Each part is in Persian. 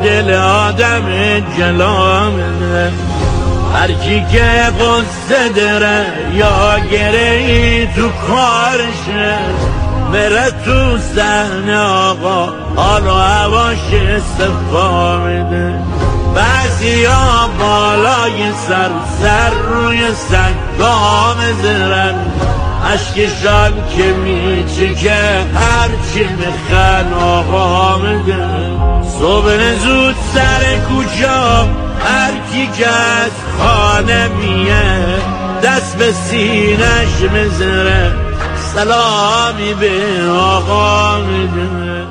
دل آدم جلا میده. هر کی که قصه داره یا گره تو کارشه، بره تو صحنه آقا حال و هواش صفا میده. بعضیا بالای سر روی سنگا میذارن، اشکشان که میچکه هرچی میخن آقا میده. صبح زود سر کوچه هر کی که از خانه میه، دست به سینش میذاره سلامی به آقا میده.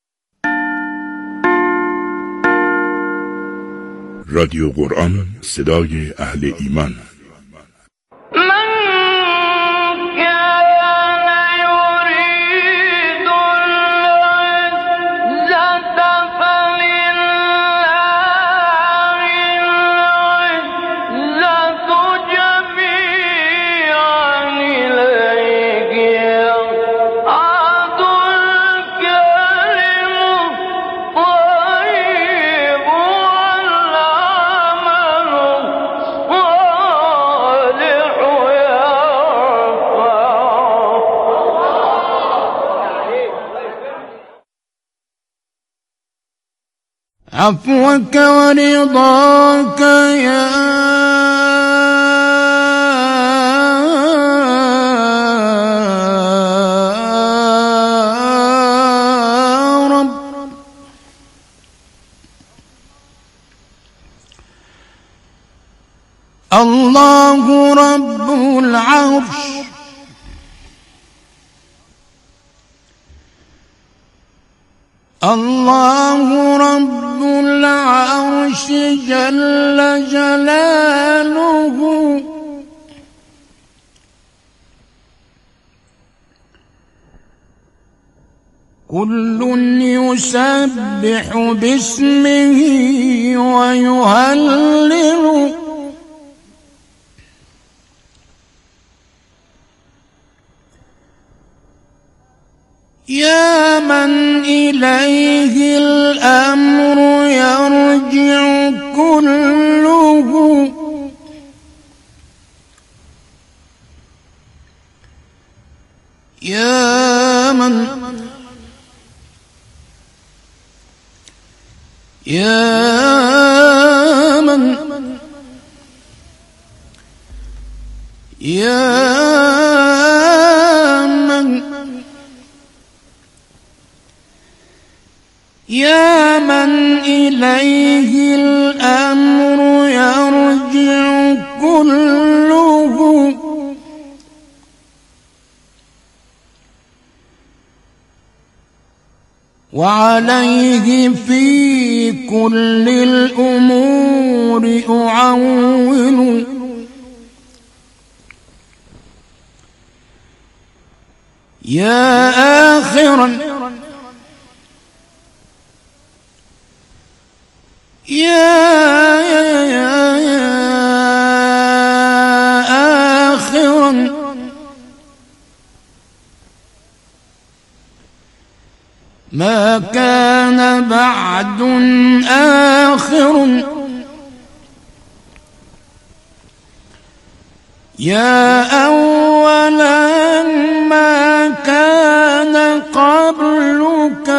رادیو قرآن، صدای اهل ایمان. عفوك ورضاك يا رب، الله رب العرش، الله رب العرش جل جلاله، كل يسبح باسمه ويهلل، يا من إليه الأمر يرجع كله، يا من إليه الأمر يرجع كله، وعليه في كل الأمور أعول، يا آخرا آخرا ما كان بعد آخر، يا أولا ما كان قبلك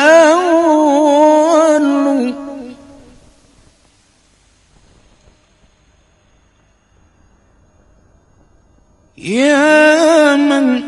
أول، يا من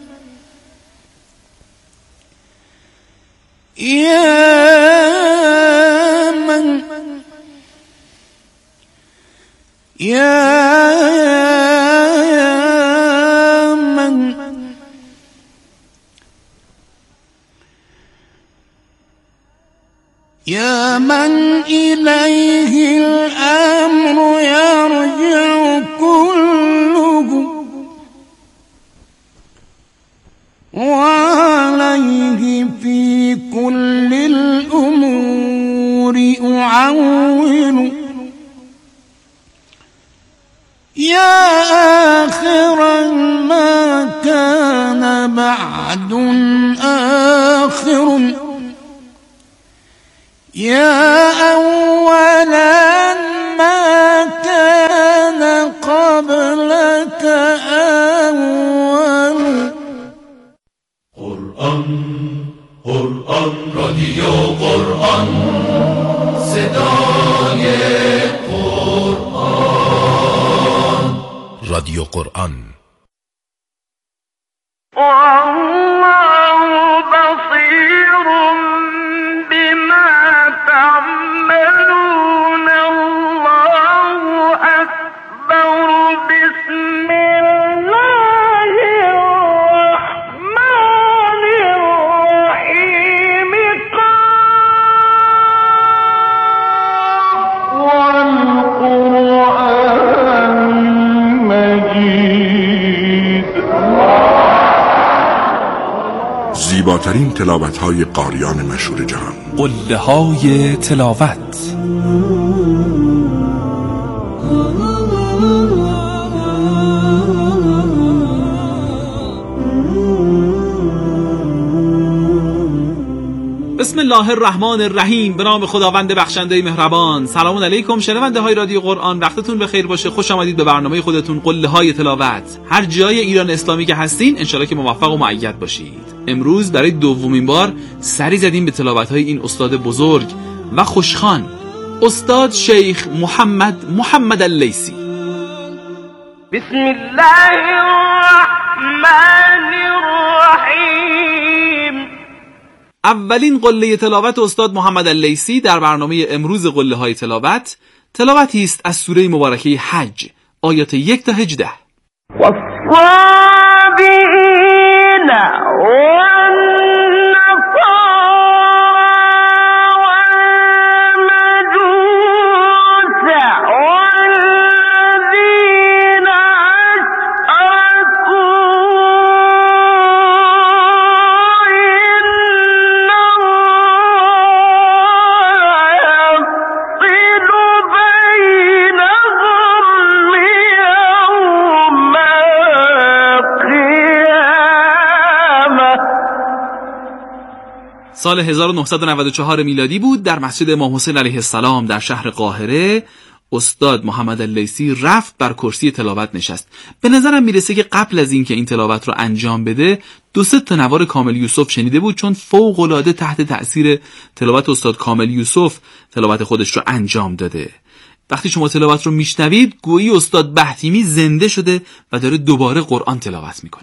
إليه الأمر يرجع كله، وعليه في كل الأمور أعول، يا آخرا ما كان بعد آخر، يا أولا ما كان قبلك أول. قرآن رادیو قرآن، صدای قرآن، رادیو قرآن. والله بصير بما تعملون. الله أكبر. بسم الله الرحمن الرحيم. والقرآن المجيد. زیباترین تلاوت‌های قاریان مشهور جهان. قله‌های تلاوت. بسم الله الرحمن الرحیم. به نام خداوند بخشنده مهربان. سلام علیکم شنونده های رادیو قرآن، وقتتون بخیر باشه. خوش آمدید به برنامه خودتون قله‌های تلاوت. هر جای ایران اسلامی که هستین انشالله که موفق و مؤید باشید. امروز برای دومین بار سری زدیم به تلاوت‌های این استاد بزرگ و خوشخوان، استاد شیخ محمد اللیثی. بسم الله الرحمن الرحیم. اولین قله تلاوت استاد محمد اللیثی در برنامه امروز قله‌های تلاوت، تلاوتی است از سوره مبارکه حج، آیات 1 تا 18. والصابئین سال 1994 میلادی بود. در مسجد امام حسین علیه السلام در شهر قاهره استاد محمد اللیثی رفت بر کرسی تلاوت نشست. به نظرم میرسه که قبل از اینکه این تلاوت رو انجام بده 2-3 تا نوار کامل یوسف شنیده بود، چون فوق العاده تحت تأثیر تلاوت استاد کامل یوسف تلاوت خودش رو انجام داده. وقتی شما تلاوت رو میشنوید گویی استاد بهتیمی زنده شده و داره دوباره قرآن تلاوت میکنه.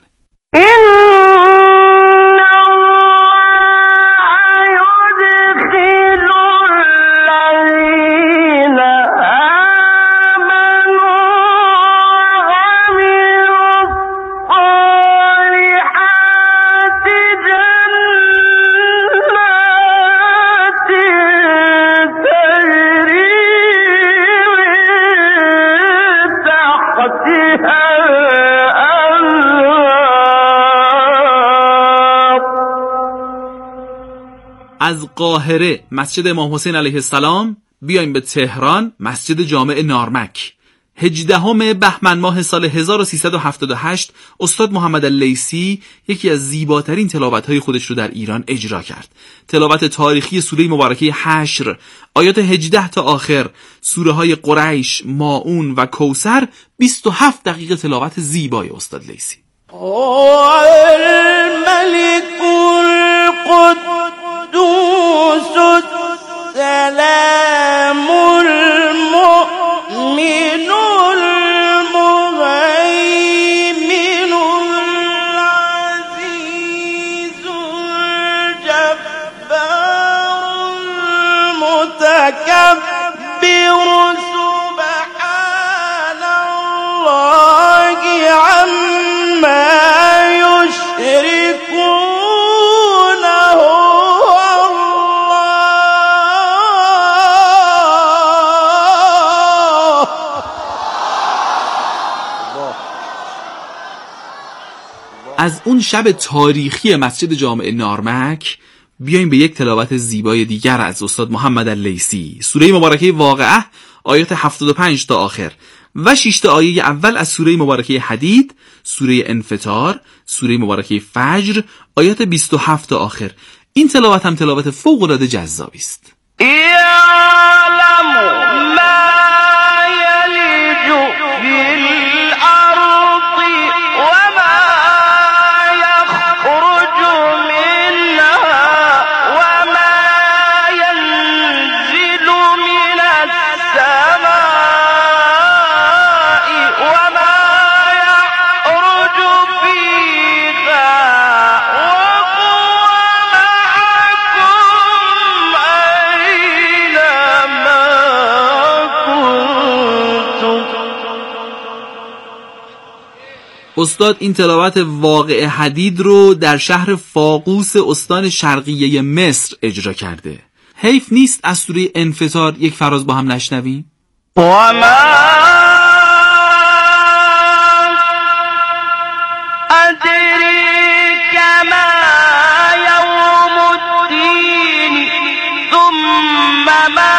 از قاهره مسجد امام حسین علیه السلام بیایم به تهران، مسجد جامع نارمک. 18 بهمن ماه سال 1378 استاد محمد اللیثی یکی از زیباترین تلاوت‌های خودش رو در ایران اجرا کرد. تلاوت تاریخی سوره مبارکه حشر، آیات 18 تا آخر، سوره‌های قریش، ماعون و کوثر. 27 دقیقه تلاوت زیبای استاد لیثی. الملك القدوس السلام المؤمن المهيمن العزيز الجبار المتكبر سبحان الله عما يشركون. از اون شب تاریخی مسجد جامع نارمک بیایم به یک تلاوت زیبای دیگر از استاد محمد اللیثی. سوره مبارکه واقعه آیات 75 تا آخر و 6 تا آیه اول از سوره مبارکه حدید، سوره انفطار، سوره مبارکه فجر آیات 27 تا آخر. این تلاوت هم تلاوت فوق العاده جذابی است. يعلم ما يلج في الأرض وما يخرج منها وما ينزل من السماء وما يعرج فيها وهو معكم أينما كنتم. استاد این تلاوت واقع حدید رو در شهر فاقوس استان شرقیه مصر اجرا کرده. حیف نیست از سوره انفطار یک فراز با هم نشنویم؟ وما أدريك ما يوم الدين ثم ما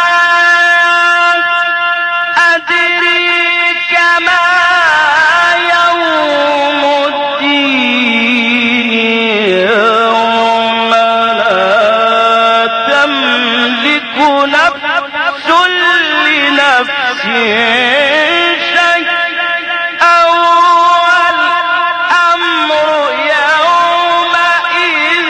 أدريك ما يوم الدين يوم لا تملك نفس لنفس شيئا والأمر يومئذ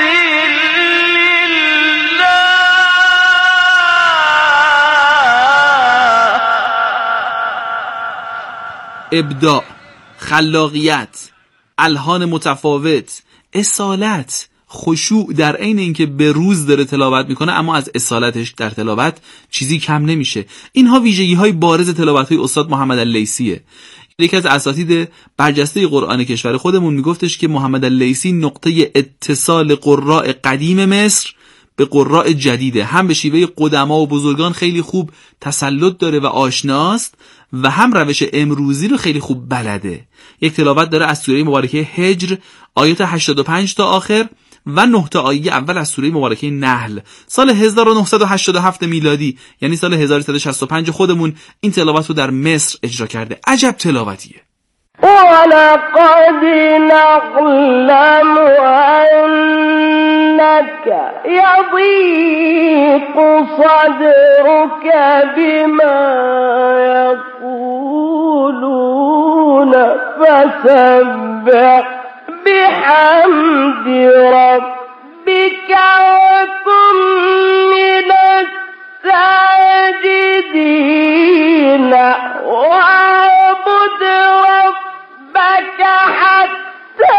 لله. ابداع، خلاقیت، الحان متفاوت، اصالت، خشوع در عین اینکه به روز داره تلاوت میکنه اما از اصالتش در تلاوت چیزی کم نمیشه. اینها ویژگی‌های بارز تلاوت‌های استاد محمد اللیثیه. یکی از اساتید برجسته قرآن کشور خودمون میگفتش که محمد اللیثی نقطه اتصال قراء قدیم مصر به قراء جدیده، هم به شیوه قدما و بزرگان خیلی خوب تسلط داره و آشناست و هم روش امروزی رو خیلی خوب بلده. یک تلاوت داره از سوره مبارکه هجر آیات 85 تا آخر و 9 تا آیه اول از سوره مبارکه نحل. سال 1987 میلادی یعنی سال 1365 خودمون این تلاوت رو در مصر اجرا کرده. عجب تلاوتیه. ولقد نعلم أنك يضيق صدرك بما يقولون فسبح بحمد ربك وكن من الساجدين واعبد ربك حتى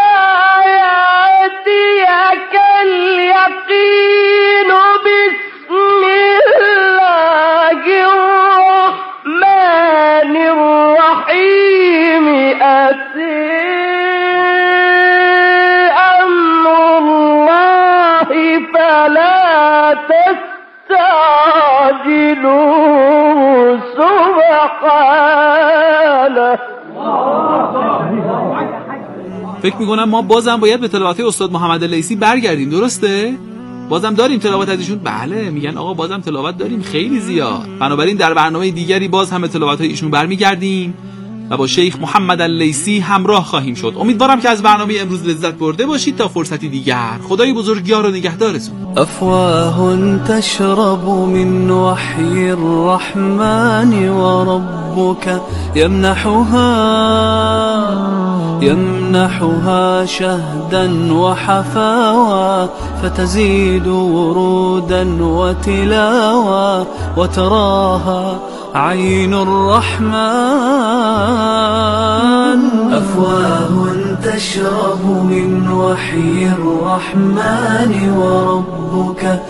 يأتيك اليقين. بسم الله الرحمن الرحيم. أتي أمر الله فلا تستعجلوا سبحانه. فکر میکنم ما بازم باید به تلاوت استاد محمد اللیثی برگردیم، درسته؟ بازم داریم تلاوت از ایشون؟ بله، میگن آقا بازم تلاوت داریم خیلی زیاد. بنابراین در برنامه دیگری باز هم به تلاوت های ایشون برمیگردیم و با شیخ محمد اللیثی همراه خواهیم شد. امیدوارم که از برنامه امروز لذت برده باشید. تا فرصتی دیگر، خدای بزرگ یار و نگهدارتون. أفواه تشرب من وحي الرحمن وربك يمنحها شهدا وحفاوى فتزيد ورودا وتلاوى وتراها عين الرحمن. أفواه تشرب من وحي الرحمن وربك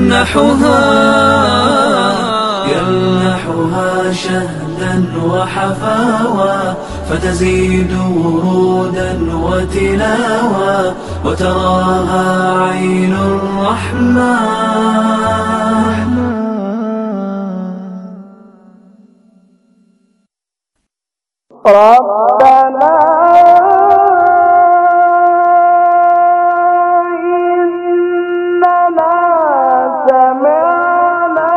يمنحها شهدا وحفاوى فتزيد ورودا وتلاوى وتراها عين الرحمن. ربنا إننا سمعنا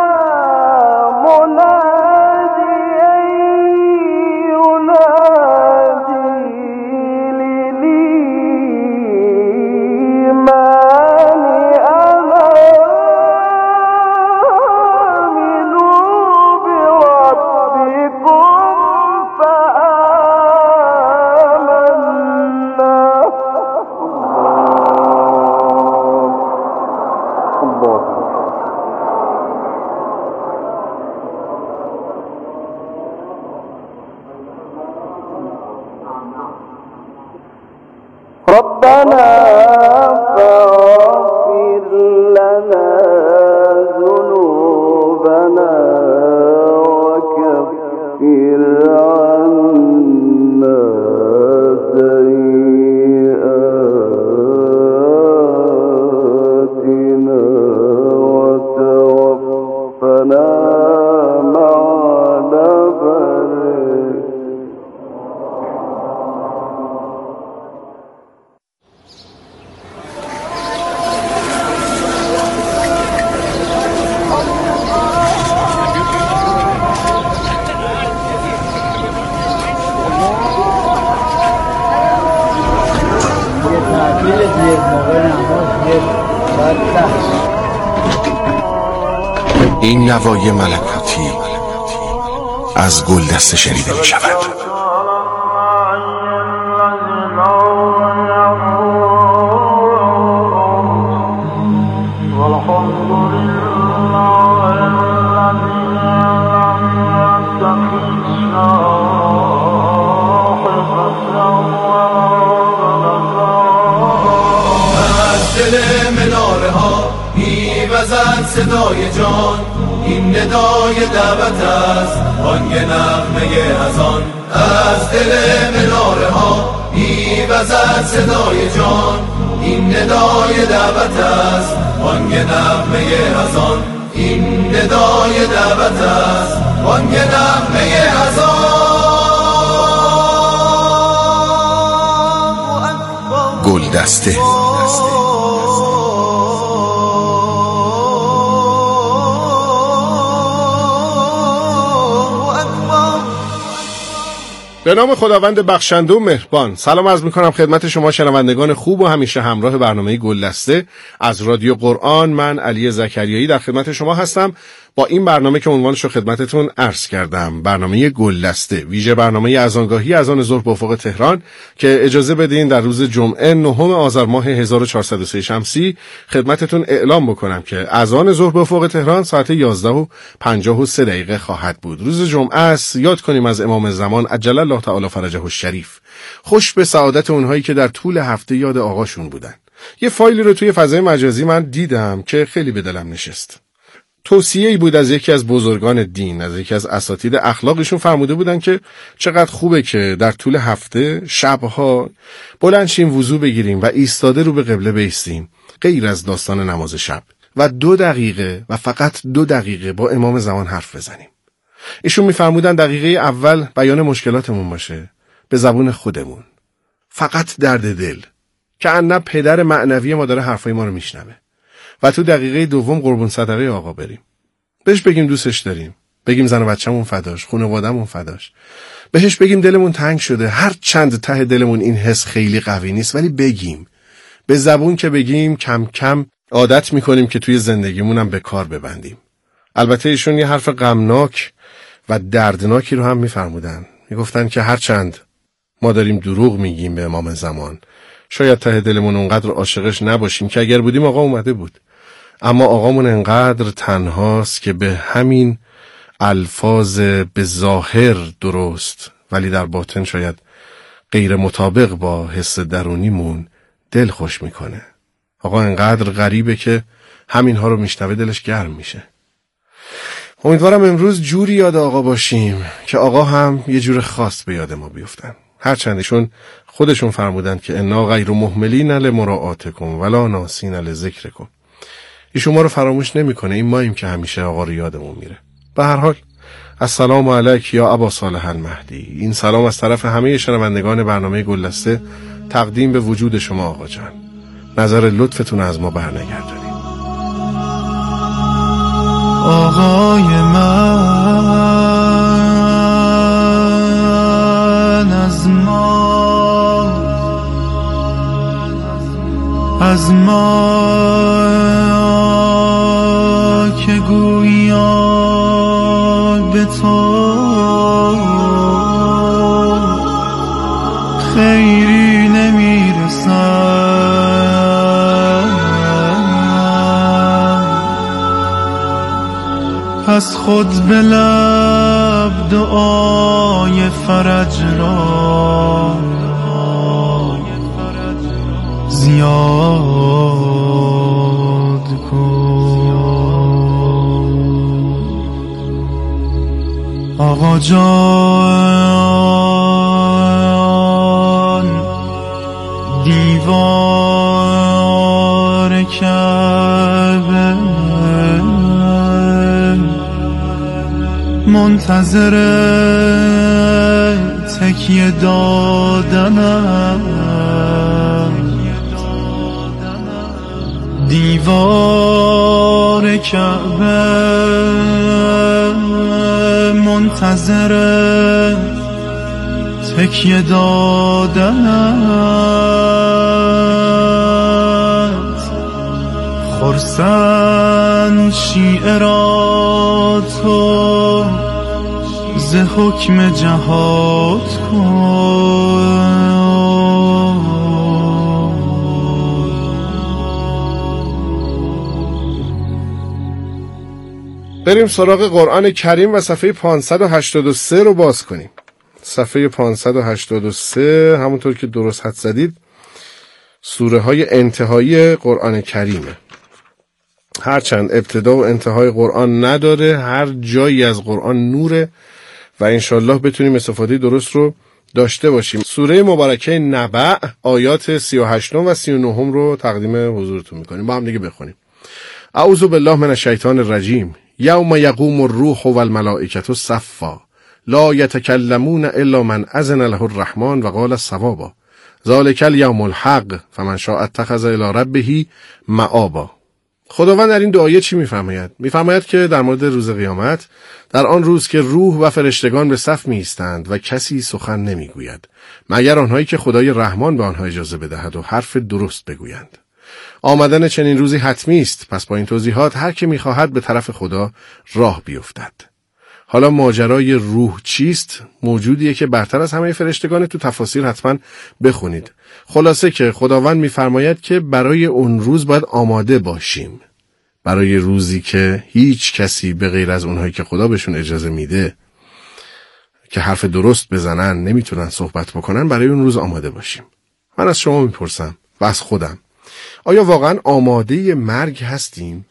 مناديا ينادي للإيمان أن ربنا فاغفر لنا ذنوبنا وكفر عنا سيئاتنا وتوفنا مع الأبرار. این نوای ملکاتی از گلدسته شنیده می شود. می‌وزد صدای جان، این ندای دعوت است، بانگ نغمه اذان. از دل مناره ها می‌وزد صدای جان، این ندای دعوت است، بانگ نغمه اذان. این ندای دعوت است، بانگ نغمه اذان. گلدسته. به نام خداوند بخشنده و مهربان. سلام عرض میکنم خدمت شما شنوندگان خوب و همیشه همراه برنامه گلدسته از رادیو قرآن. من علی زکریایی در خدمت شما هستم با این برنامه که عنوانش رو خدمتتون عرض کردم، برنامه گلدسته، ویژه برنامه اذانگاهی اذان ظهر به افق تهران که اجازه بدین در روز جمعه 9 آذر ماه 1403 شمسی خدمتتون اعلام بکنم که اذان ظهر به افق تهران ساعت 11:53 خواهد بود. روز جمعه است، یاد کنیم از امام زمان عجل الله تعالی فرجه الشریف. خوش به سعادت اونهایی که در طول هفته یاد آقاشون بودن. یه فایلی رو توی فضای مجازی من دیدم که خیلی به دلم نشست. توصیه‌ای بود از یکی از بزرگان دین، از یکی از اساتید اخلاقشون، فرموده بودن که چقدر خوبه که در طول هفته شبها بلند شیم وضو بگیریم و ایستاده رو به قبله بایستیم، غیر از داستان نماز شب، و 2 دقیقه و فقط 2 دقیقه با امام زمان حرف بزنیم. ایشون می‌فرمودن دقیقه اول بیان مشکلاتمون باشه به زبون خودمون، فقط درد دل، که ان پدر معنوی ما داره حرفای ما رو میشنوه، و تو دقیقه دوم قربون صدقه آقا بریم، بهش بگیم دوستش داریم، بگیم زن و بچه‌مون فداش، خانواده‌مون فداش، بهش بگیم دلمون تنگ شده، هر چند ته دلمون این حس خیلی قوی نیست ولی بگیم. به زبون که بگیم کم کم عادت میکنیم که توی زندگیمون هم به کار ببندیم. البته ایشون یه حرف غمناک و دردناکی رو هم میفرمودن. میگفتن که هر چند ما داریم دروغ میگیم به امام زمان، شاید ته دلمون اونقدر عاشقش نباشیم که اگر بودیم آقا اومده بود، اما آقامون انقدر تنهاست که به همین الفاظ به ظاهر درست ولی در باطن شاید غیر مطابق با حس درونیمون دل خوش میکنه. آقا انقدر غریبه که همین ها رو میشنوه دلش گرم میشه. امیدوارم امروز جوری یاد آقا باشیم که آقا هم یه جور خاص به یاد ما بیفتن. هرچندشون خودشون فرمودن که انا غیر مهملین لمراعاتکم ولا ناسین لذکرکم. ایشون ما رو فراموش نمیکنه، این ماییم که همیشه آقا رو یادمون میره. به هر حال السلام علیک یا ابا صالح المهدی. این سلام از طرف همه شنوندگان برنامه گلدسته تقدیم به وجود شما آقا جان. نظر لطفتون از ما برنگردونید. آقای من از ما که گویا به تو خیری نمیرسد، پس خود به لب دعای فرج را زیاد کن. آقا جان دیوار کعبه منتظر تکیه دادنم، دیوار کعبه منتظر تکیه دادنت، خرسند شیعه را تو ز حکم جهاد کن. بریم سراغ قرآن کریم و صفحه 583 رو باز کنیم. صفحه 583 همونطور که درست حد زدید سوره های انتهایی قرآن کریمه. هرچند ابتدا و انتهای قرآن نداره، هر جایی از قرآن نوره و انشالله بتونیم استفاده درست رو داشته باشیم. سوره مبارکه نبأ آیات 38 و 39 رو تقدیم حضورتون میکنیم، با هم دیگه بخونیم. اعوذ بالله من الشیطان الرجیم. یوم یقوم الروح والملائکة صفا لا یتکلمون الا من اذن له الرحمن و قال صوابا ذلک الیوم الحق فمن شاء اتخذ الی ربه مآبا. خداوند در این دو آیه چی میفرماید؟ میفرماید که در مورد روز قیامت، در آن روز که روح و فرشتگان به صف میایستند و کسی سخن نمیگوید مگر آنهایی که خدای رحمان به آنها اجازه بدهد و حرف درست بگویند. آمدن چنین روزی حتمی است، پس با این توضیحات هر که میخواهد به طرف خدا راه بیفتد. حالا ماجرای روح چیست؟ موجودیه که برتر از همه فرشتگان، تو تفاسیر حتما بخونید. خلاصه که خداوند میفرماید که برای اون روز باید آماده باشیم، برای روزی که هیچ کسی به غیر از اونهایی که خدا بهشون اجازه میده که حرف درست بزنن نمیتونن صحبت بکنن، برای اون روز آماده باشیم. من از شما میپرسم و از خودم، آیا واقعا آماده مرگ هستیم؟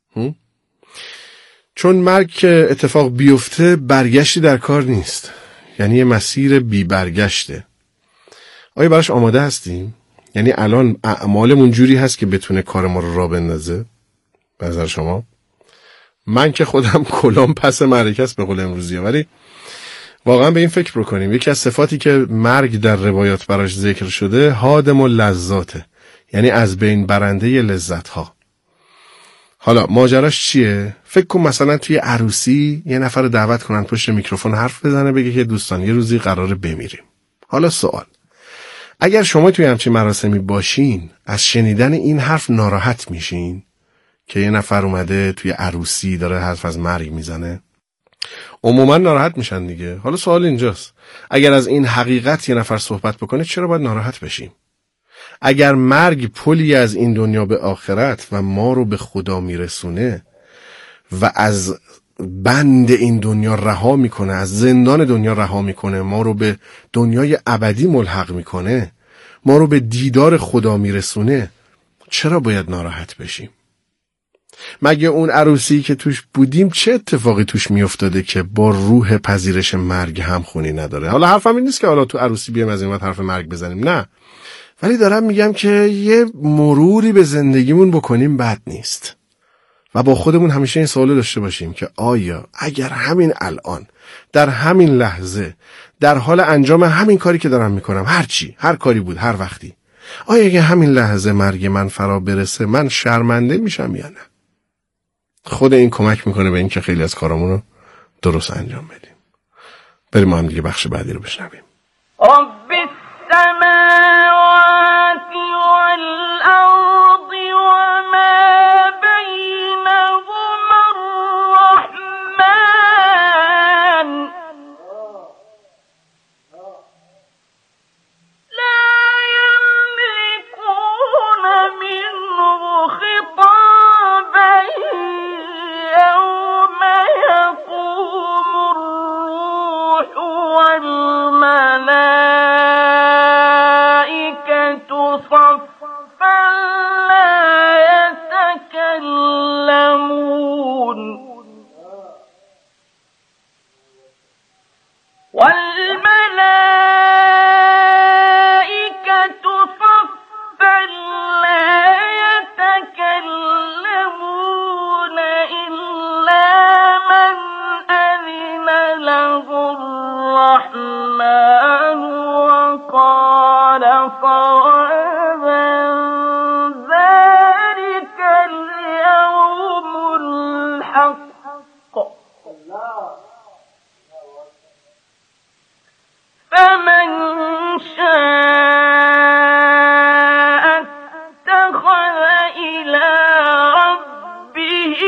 چون مرگ که اتفاق بیفته برگشتی در کار نیست، یعنی یه مسیر بی برگشته. آیا براش آماده هستیم؟ یعنی الان اعمالمون جوری هست که بتونه کار ما رو راه بندازه؟ به نظر شما؟ من که خودم کلام پس معرکه است به قول امروزیه، ولی واقعا به این فکر بکنیم. یکی از صفاتی که مرگ در روایات براش ذکر شده هادم اللذاته، یعنی از بین برنده لذت ها. حالا ماجراش چیه؟ فکر کن مثلا توی عروسی یه نفر دعوت کنن پشت میکروفون حرف بزنه بگه که دوستان یه روزی قراره بمیریم. حالا سوال، اگر شما توی همچین مراسمی باشین از شنیدن این حرف ناراحت میشین که یه نفر اومده توی عروسی داره حرف از مرگ میزنه؟ عموما ناراحت میشن دیگه. حالا سوال اینجاست، اگر از این حقیقت یه نفر صحبت بکنه چرا باید ناراحت بشیم؟ اگر مرگ پلی از این دنیا به آخرت و ما رو به خدا میرسونه و از بند این دنیا رها میکنه، از زندان دنیا رها میکنه، ما رو به دنیای ابدی ملحق میکنه، ما رو به دیدار خدا میرسونه، چرا باید ناراحت بشیم؟ مگه اون عروسی که توش بودیم چه اتفاقی توش میافتاده که با روح پذیرش مرگ همخونی نداره؟ حالا حرفم این نیست که حالا تو عروسی بیایم از این وقت حرف مرگ بزنیم، نه، ولی دارم میگم که یه مروری به زندگیمون بکنیم بد نیست و با خودمون همیشه این سوال داشته باشیم که آیا اگر همین الان در همین لحظه در حال انجام همین کاری که دارم میکنم، هر کاری بود هر وقتی، آیا اگه همین لحظه مرگ من فرا برسه من شرمنده میشم یا نه؟ خود این کمک میکنه به این که خیلی از کارامون رو درست انجام بدیم. بریم ما هم دیگه بخش بعدی رو بشنویم. السماوات والأرض وما بينهما الرحمن لا يملكون منه خطابا يوم يقوم الروح والملائكة صفا والملائكة صفا لا يتكلمون إلا من أذن له الرحمن وقال صوابا ذلك اليوم الحق فمن شاء اتخذ إلى ربه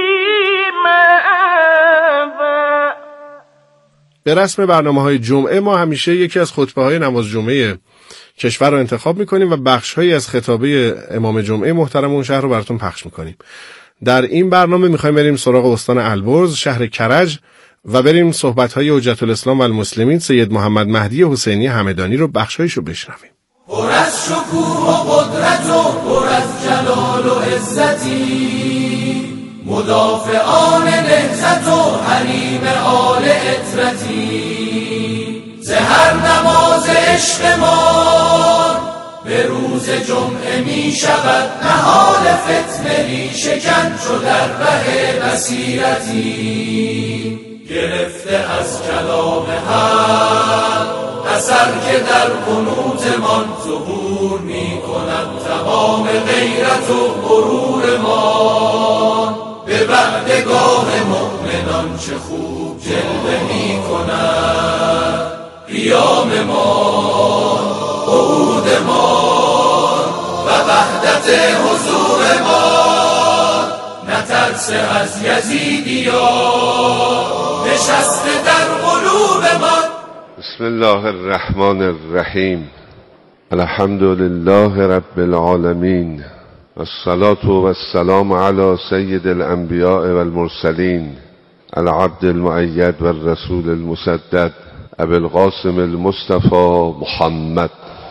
مآبا. به رسم برنامه‌های جمعه ما همیشه یکی از خطبه‌های نماز جمعه کشور رو انتخاب می‌کنیم و بخش‌هایی از خطابه امام جمعه محترم اون شهر رو براتون پخش می‌کنیم. در این برنامه می‌خوایم بریم سراغ استان البرز شهر کرج و بریم صحبت‌های حجت الاسلام و المسلمین سید محمد مهدی حسینی همدانی رو بخشایشو بشنویم. پر از شکوه و قدرت و پر از جلال و عزتی، مدافعان نهضت و حریم آل عترتی، ز هر نماز عشقمان به روز جمعه می شود نهال فتنه ریشه کن چو در ره بصیرتی، گرفته از کلام حق اثر که در قنوت من ظهور می کند تمام غیرت و غرور ما، به بعدگاه مؤمنان چه خوب جلوه می کند قیام ما، قعود ما و وحدت حضور ما، نترسه از یزیدیان نشسته در قلوب من. بسم الله الرحمن الرحیم. الحمد لله رب العالمین، والصلاة والسلام علی سید الانبیاء والمرسلین، العبد المؤید والرسول المسدد، ابی القاسم المصطفى محمد.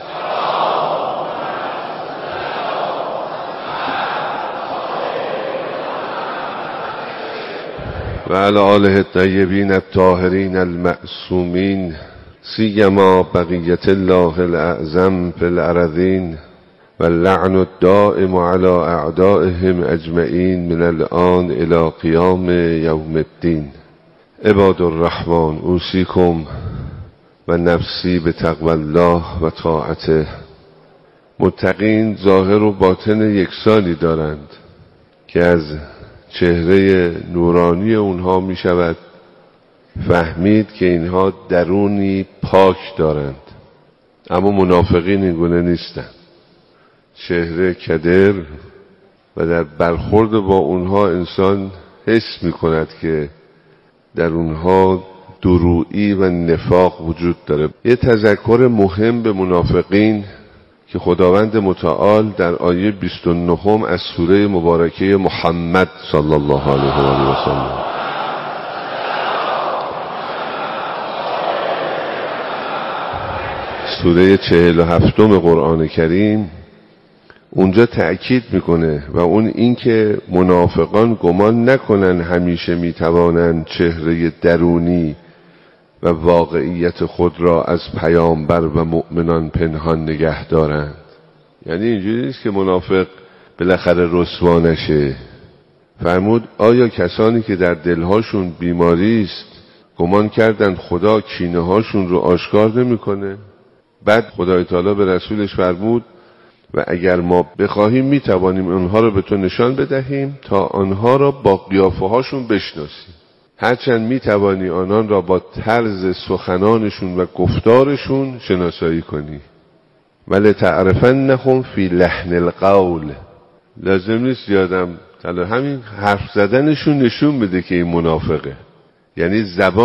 و علی آله الطیبین الطاهرین المعصومین، سیما بقیت الله الاعظم فی الارضین، واللعن الدائم على اعدائهم اجمعین من الان الى قیام یوم الدین. عباد الرحمن، اوصیکم و نفسی به تقوی الله و طاعته. متقین ظاهر و باطن یکسانی دارند که از چهره نورانی اونها می شود فهمید که اینها درونی پاک دارند، اما منافقین این گونه نیستند. چهره کدر و در برخورد با اونها انسان حس می کند که در اونها درویی و نفاق وجود داره. یه تذکر مهم به منافقین که خداوند متعال در آیه 29 از سوره مبارکه محمد صلی الله علیه و آله و سلم سوره 47 قرآن کریم اونجا تأکید میکنه و اون این که منافقان گمان نکنن همیشه میتوانند چهره درونی و واقعیت خود را از پیامبر و مؤمنان پنهان نگه دارند. یعنی اینجوری نیست که منافق بالاخره رسوا نشه. فرمود آیا کسانی که در دلهاشون بیماری است گمان کردند خدا کینه هاشون رو آشکار نمیکنه؟ بعد خدای تعالی به رسولش فرمود و اگر ما بخواهیم میتوانیم اونها رو به تو نشان بدهیم تا آنها را با قیافه هاشون بشناسیم، هرچند میتوانی آنان را با طرز سخنانشون و گفتارشون شناسایی کنی. ولی تعرفنهم فی لحن القول. لازم نیست یادم همین حرف زدنشون نشون بده که این منافقه. یعنی زبان